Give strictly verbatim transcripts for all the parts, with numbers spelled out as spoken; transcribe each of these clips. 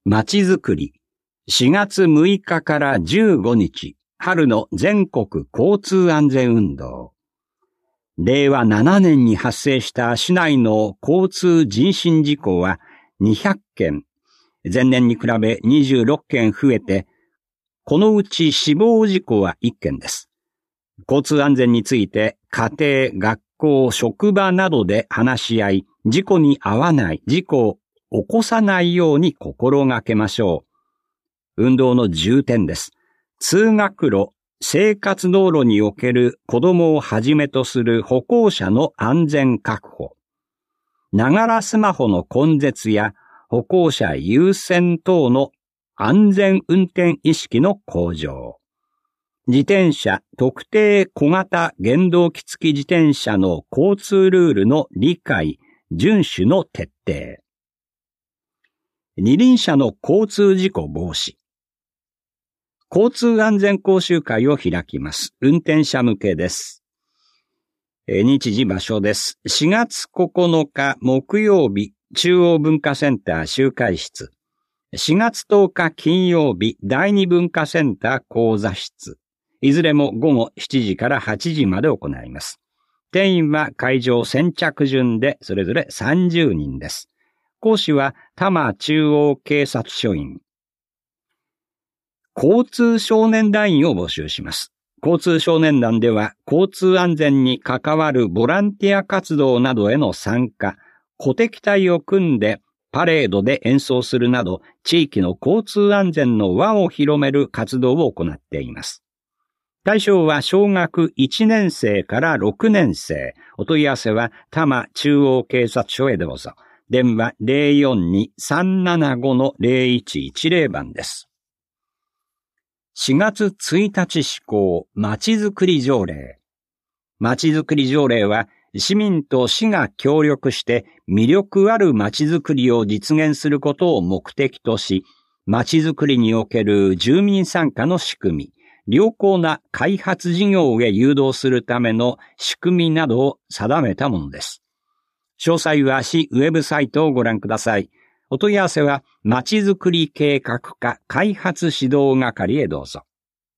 まちづくり、しがつむいかからじゅうごにち、春の全国交通安全運動。れいわななねんに発生した市内の交通人身事故はにひゃっけん、前年に比べにじゅうろっけん増えて、このうち死亡事故はいっけんです。交通安全について家庭、学校、職場などで話し合い、事故に遭わない、事故を起こさないように心がけましょう。運動の重点です。通学路、生活道路における子供をはじめとする歩行者の安全確保。ながらスマホの根絶や歩行者優先等の安全運転意識の向上。自転車、特定小型原動機付き自転車の交通ルールの理解、遵守の徹底。二輪車の交通事故防止。交通安全講習会を開きます。運転者向けです。日時場所です。しがつここのか木曜日、中央文化センター集会室。しがつとおか金曜日、第二文化センター講座室。いずれもごごしちじからはちじまで行います。定員は会場先着順でそれぞれさんじゅうにんです。講師は多摩中央警察署員。交通少年団員を募集します。交通少年団では交通安全に関わるボランティア活動などへの参加、鼓笛隊を組んでパレードで演奏するなど地域の交通安全の輪を広める活動を行っています。対象は小学いちねんせいからろくねんせい。お問い合わせは多摩中央警察署へどうぞ。電話 ゼロよんに さんななご ゼロいちいちゼロ 番です。しがつついたち施行、まちづくり条例。まちづくり条例は、市民と市が協力して魅力あるまちづくりを実現することを目的とし、まちづくりにおける住民参加の仕組み、良好な開発事業へ誘導するための仕組みなどを定めたものです。詳細は市ウェブサイトをご覧ください。お問い合わせは、まちづくり計画課開発指導係へどうぞ。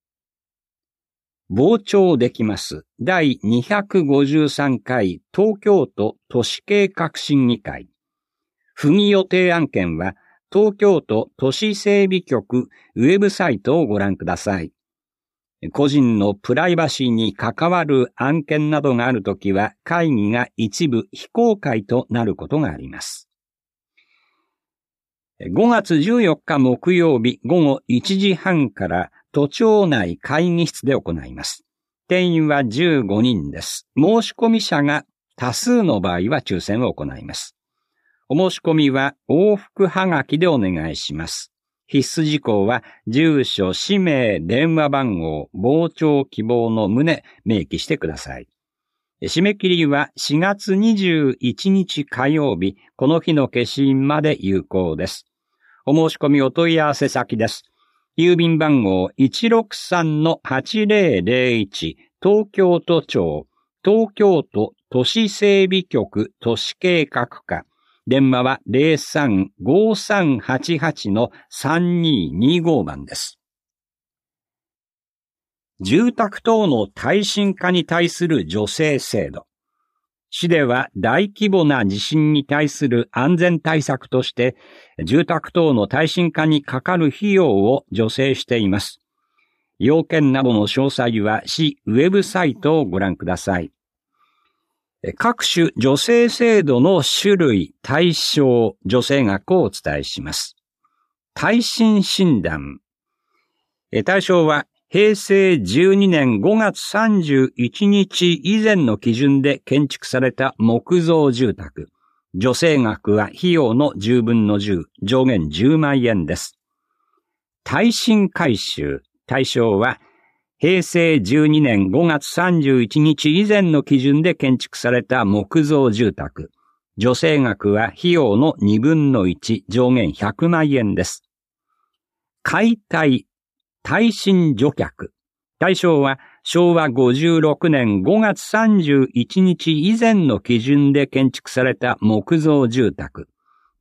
傍聴できます。だいにひゃくごじゅうさんかい東京都都市計画審議会。不議予定案件は、東京都都市整備局ウェブサイトをご覧ください。個人のプライバシーに関わる案件などがあるときは会議が一部非公開となることがあります。ごがつじゅうよっか木曜日ごごいちじはんから都庁内会議室で行います。定員はじゅうごにんです。申し込み者が多数の場合は抽選を行います。お申し込みは往復はがきでお願いします。必須事項は住所、氏名、電話番号、傍聴希望の旨明記してください。締め切りはしがつにじゅういちにち火曜日、この日の消印まで有効です。お申し込みお問い合わせ先です。郵便番号 いちろくさんのはちぜろぜろいち 東京都庁、東京都都市整備局都市計画課。電話は ゼロさん ごさんはちはち のさんにーにーご 番です。住宅等の耐震化に対する助成制度。市では大規模な地震に対する安全対策として、住宅等の耐震化にかかる費用を助成しています。要件などの詳細は市ウェブサイトをご覧ください。各種助成制度の種類、対象、助成額をお伝えします。耐震診断。対象はへいせいじゅうにねんごがつさんじゅういちにち以前の基準で建築された木造住宅。助成額は費用のじゅうぶんのじゅう、上限じゅうまんえんです。耐震改修。対象はへいせいじゅうにねんごがつさんじゅういちにち以前の基準で建築された木造住宅。助成額は費用のにぶんのいち、上限ひゃくまんえんです。解体、耐震除却。対象はしょうわごじゅうろくねんごがつさんじゅういちにち以前の基準で建築された木造住宅。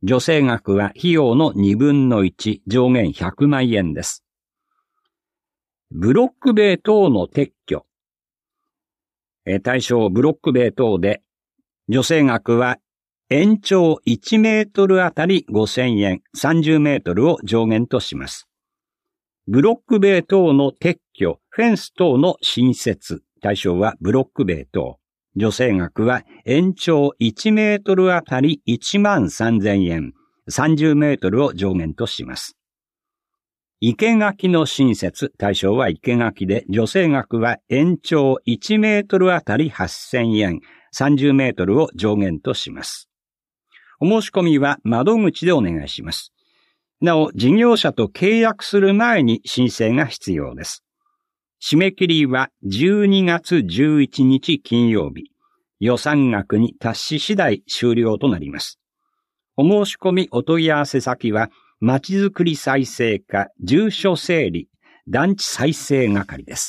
助成額は費用のにぶんのいち、上限ひゃくまんえんです。ブロック塀等の撤去。対象ブロック塀等で、助成額は延長いちメートルあたりごせんえん、さんじゅうメートルを上限とします。ブロック塀等の撤去、フェンス等の新設。対象はブロック塀等。助成額は延長いちメートルあたりいちまんさんぜんえん、さんじゅうメートルを上限とします。生垣の新設。対象は生垣で、助成額は延長いちメートルあたりはっせんえん、さんじゅうメートルを上限とします。お申し込みは窓口でお願いします。なお、事業者と契約する前に申請が必要です。締め切りはじゅうにがつじゅういちにち金曜日。予算額に達し次第終了となります。お申し込みお問い合わせ先は、まちづくり再生課住所整理団地再生係です。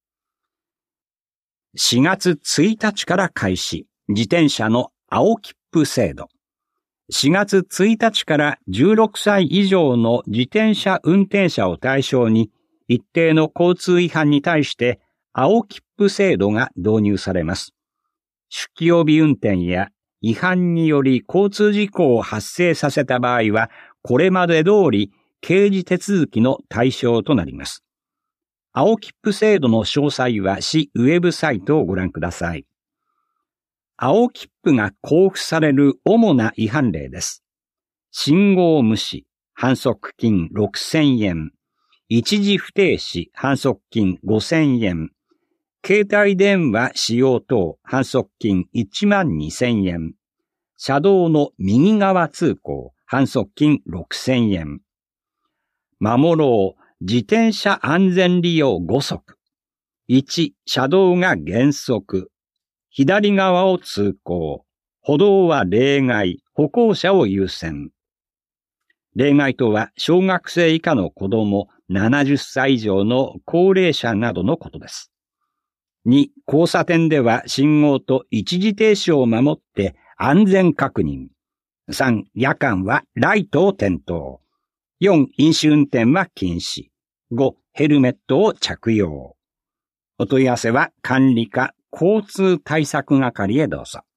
しがつついたちから開始、自転車の青切符制度。しがつついたちからじゅうろくさい以上の自転車運転者を対象に、一定の交通違反に対して青切符制度が導入されます。酒気帯び運転や違反により交通事故を発生させた場合は、これまで通り刑事手続きの対象となります。青切符制度の詳細は市ウェブサイトをご覧ください。青切符が交付される主な違反例です。信号無視、反則金ろくせんえん。一時不停止、反則金ごせんえん。携帯電話使用等、反則金いちまんにせんえん。車道の右側通行、反則金ろくせんえん。守ろう、自転車安全利用ごそく。いち、車道が減速。左側を通行。歩道は例外、歩行者を優先。例外とは、小学生以下の子供、ななじゅっさい以上の高齢者などのことです。に、交差点では信号と一時停止を守って安全確認。さん、夜間はライトを点灯。よん、飲酒運転は禁止。ご、ヘルメットを着用。お問い合わせは管理課交通対策係へどうぞ。